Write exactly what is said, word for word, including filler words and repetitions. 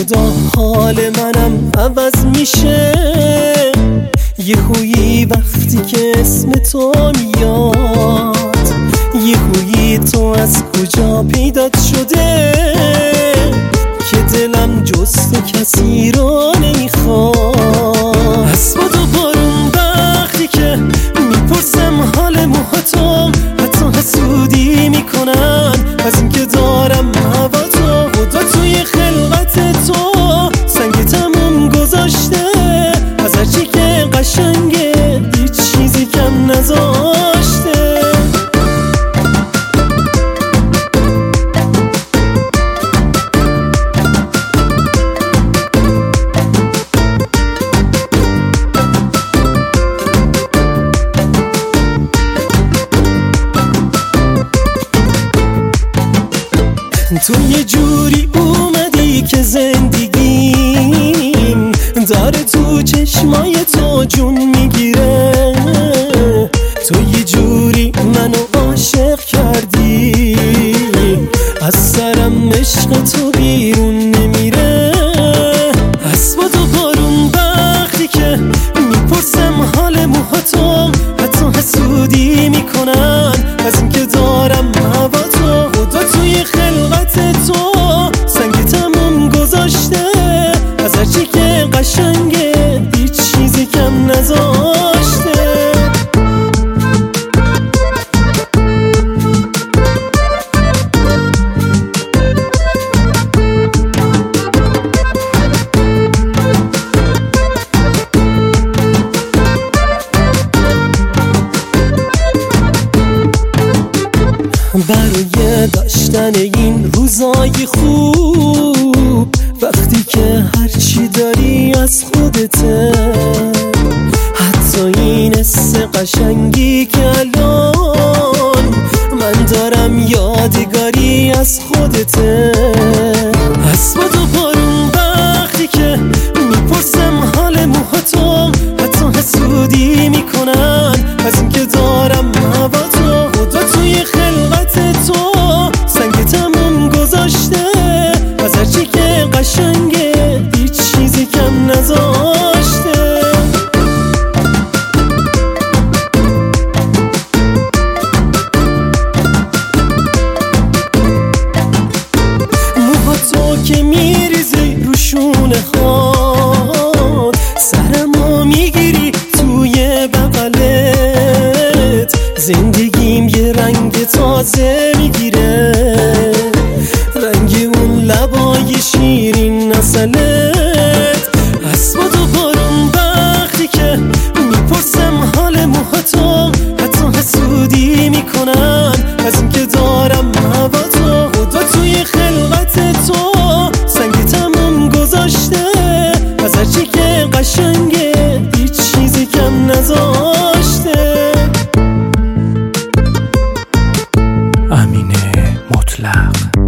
خدا حال منم عوض میشه یه خویی وقتی که اسم تو میاد، یه خویی تو از کجا پیدات شده که دلم جز تو کسی رو نمیخواد. از باد و بارون وقتی که میپرسم حال موهاتم، حتی حسودی میکنن از اینکه دارم هوا تو. خدا توی خلقت تو سنگ تموم گذاشته، از هرچی که قشنگه هیچ چیزی کم نذاشته. تو یه جوری اومدی که زندگیم داره تو چشمای تو جون میگیره. تو یه جوری منو عاشق کردی، از سرم عشق تو بیرون نمیره. از باد و بارون وقتی که میپرسم حال موهاتم، حتی حسودی میکنن از اینکه دارم هوا تو. خدا توی خلقت تو سنگ تموم گذاشته، از هرچی که قشنگه هیچ چیزی کم نذاشته. برای داشتن این روزای خوب، وقتی که هرچی داری از خودته، حتی این حس قشنگی که الان من دارم یادگاری از خودته. از باد و بارون وقتی که میپرسم حال موهاتم، حتی حسودی میکنن از اینکه دارم هوا تو. خدا توی خلقت تو سنگ تموم گذاشته، از هرچی که قشنگه هیچ چیزی کم نذاشته. موها تو که میریزی رو شونه هات، سرمو میگیری توی بغلت، زندگیم یه رنگ تازه میگیره، رنگ اون لبای شیرین نسلت. از باد و بارون وقتی که میپرسم حال موهاتم، حتی حسودی میکنن از اینکه دارم هوا تو. خدا توی خلقت تو سنگ تموم گذاشته، از هرچی که قشنگه هیچ چیزی کم نذاشته. امین مطلق.